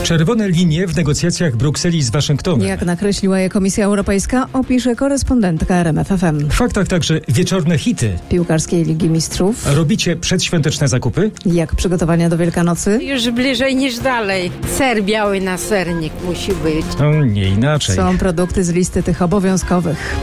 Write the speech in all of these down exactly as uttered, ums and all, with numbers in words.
Czerwone linie w negocjacjach Brukseli z Waszyngtonem. Jak nakreśliła je Komisja Europejska, opisze korespondentka R M F F M. W faktach także wieczorne hity. Piłkarskiej Ligi Mistrzów. Robicie przedświąteczne zakupy? Jak przygotowania do Wielkanocy? Już bliżej niż dalej. Ser biały na sernik musi być. No, nie inaczej. Są produkty z listy tych obowiązkowych.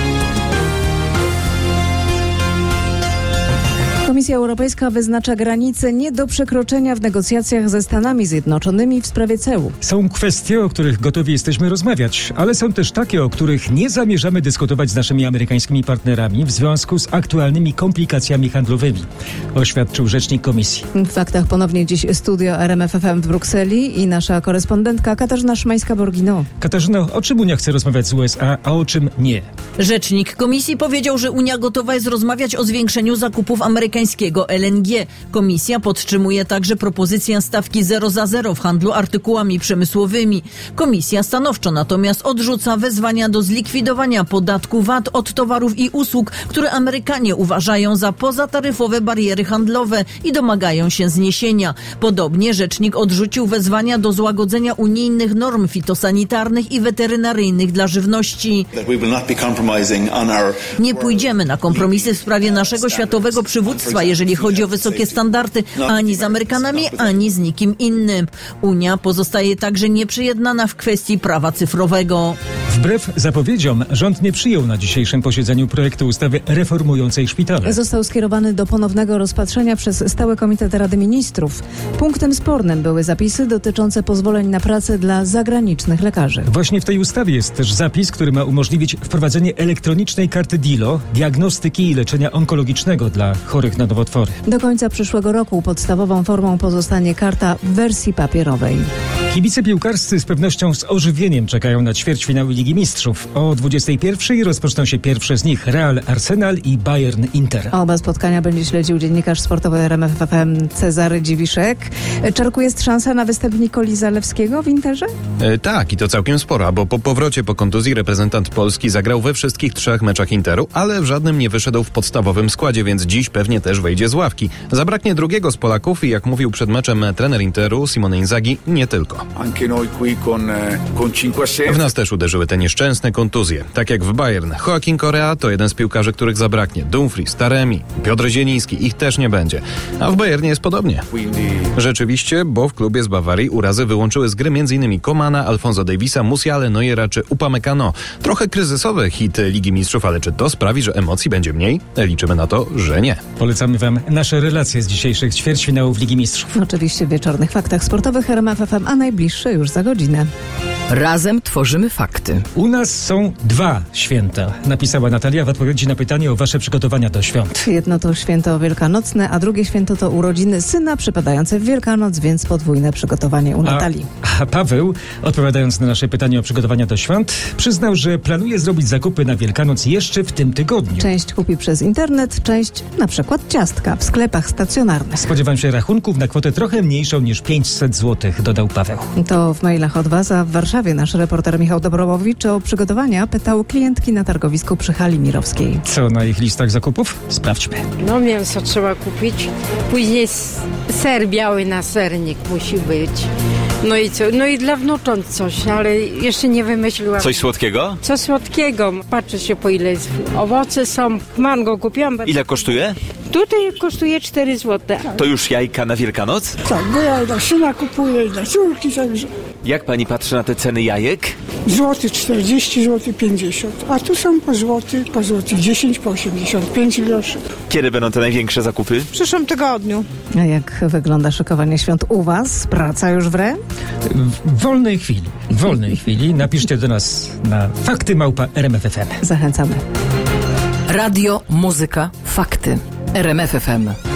Komisja Europejska wyznacza granice nie do przekroczenia w negocjacjach ze Stanami Zjednoczonymi w sprawie ceł. Są kwestie, o których gotowi jesteśmy rozmawiać, ale są też takie, o których nie zamierzamy dyskutować z naszymi amerykańskimi partnerami w związku z aktualnymi komplikacjami handlowymi, oświadczył rzecznik komisji. W faktach ponownie dziś studio R M F F M w Brukseli i nasza korespondentka Katarzyna Szymańska-Borgino. Katarzyno, o czym Unia chce rozmawiać z U S A, a o czym nie? Rzecznik komisji powiedział, że Unia gotowa jest rozmawiać o zwiększeniu zakupów amerykańskiego L N G. Komisja podtrzymuje także propozycję stawki zero za zero w handlu artykułami przemysłowymi. Komisja stanowczo natomiast odrzuca wezwania do zlikwidowania podatku V A T od towarów i usług, które Amerykanie uważają za pozataryfowe bariery handlowe i domagają się zniesienia. Podobnie rzecznik odrzucił wezwania do złagodzenia unijnych norm fitosanitarnych i weterynaryjnych dla żywności. Nie pójdziemy na kompromisy w sprawie naszego światowego przywództwa, jeżeli chodzi o wysokie standardy, ani z Amerykanami, ani z nikim innym. Unia pozostaje także nieprzyjednana w kwestii prawa cyfrowego. Wbrew zapowiedziom, rząd nie przyjął na dzisiejszym posiedzeniu projektu ustawy reformującej szpitale. Został skierowany do ponownego rozpatrzenia przez Stały Komitet Rady Ministrów. Punktem spornym były zapisy dotyczące pozwoleń na pracę dla zagranicznych lekarzy. Właśnie w tej ustawie jest też zapis, który ma umożliwić wprowadzenie elektronicznej karty D I L O, diagnostyki i leczenia onkologicznego dla chorych na nowotwory. Do końca przyszłego roku podstawową formą pozostanie karta w wersji papierowej. Kibice piłkarscy z pewnością z ożywieniem czekają na ćwierćfinały Ligi Mistrzów. O dwudziestej pierwszej rozpoczną się pierwsze z nich: Real Arsenal i Bayern Inter. Oba spotkania będzie śledził dziennikarz sportowy R M F F M Cezary Dziwiszek. Czarku, jest szansa na występ Nikoli Zalewskiego w Interze? E, tak, i to całkiem spora, bo po powrocie po kontuzji reprezentant Polski zagrał we wszystkich trzech meczach Interu, ale w żadnym nie wyszedł w podstawowym składzie, więc dziś pewnie też wejdzie z ławki. Zabraknie drugiego z Polaków i jak mówił przed meczem trener Interu Simone Inzaghi, nie tylko. W nas też uderzyły te nieszczęsne kontuzje. Tak jak w Bayern. Joaquin Correa to jeden z piłkarzy, których zabraknie. Dumfries, Taremi, Piotr Zieliński, ich też nie będzie. A w Bayernie jest podobnie. Rzeczywiście, bo w klubie z Bawarii urazy wyłączyły z gry m.in. Komana, Alfonso Davisa, Musiale, Neuera czy Upamecano. Trochę kryzysowy hit Ligi Mistrzów, ale czy to sprawi, że emocji będzie mniej? Liczymy na to, że nie. Polecamy Wam nasze relacje z dzisiejszych ćwierćfinałów Ligi Mistrzów. Oczywiście w wieczornych faktach sportowych R M F F M, a najbliższe już za godzinę. Razem tworzymy fakty. U nas są dwa święta, napisała Natalia w odpowiedzi na pytanie o wasze przygotowania do świąt. Jedno to święto wielkanocne, a drugie święto to urodziny syna przypadające w Wielkanoc, więc podwójne przygotowanie u Natalii. A, a Paweł, odpowiadając na nasze pytanie o przygotowania do świąt, przyznał, że planuje zrobić zakupy na Wielkanoc jeszcze w tym tygodniu. Część kupi przez internet, część na przykład ciastka w sklepach stacjonarnych. Spodziewam się rachunków na kwotę trochę mniejszą niż pięćset złotych, dodał Paweł. To w mailach od was, a w Warszawie nasz reporter Michał Dobromowicz o przygotowania pytał klientki na targowisku przy hali Mirowskiej. Co na ich listach zakupów? Sprawdźmy. No mięso trzeba kupić, później ser biały na sernik musi być. No i co? No i dla wnucząt coś, ale jeszcze nie wymyśliłam. Coś słodkiego? Co słodkiego? Patrzę się, po ile jest. Owoce są. Mango kupiłam. Ile kosztuje? Tutaj kosztuje cztery złote. To już jajka na Wielkanoc? Tak, bo ja dla syna kupuję i dla córki, także... Jak pani patrzy na te ceny jajek? Złoty czterdzieści, złoty pięćdziesiąt, a tu są po złoty, po złoty dziesięć, po osiemdziesiąt pięć groszy. Kiedy będą te największe zakupy? W przyszłym tygodniu. A jak wygląda szykowanie świąt u was? Praca już w re? W wolnej chwili, w wolnej chwili napiszcie do nas na fakty małpa R M F F M. Zachęcamy. Radio, muzyka, fakty. R M F F M.